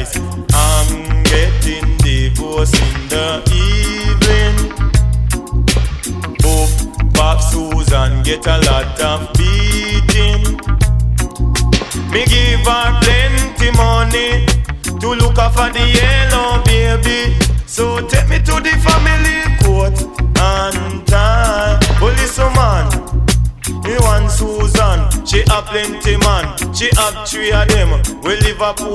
nice. I'm getting divorced in the evening. Both Bob Susan get a lot of beating. Me give her plenty money to look after the yellow baby. So take me to the family court and tie. Police man, he want Susan. She have plenty man. She have three of them. We live up.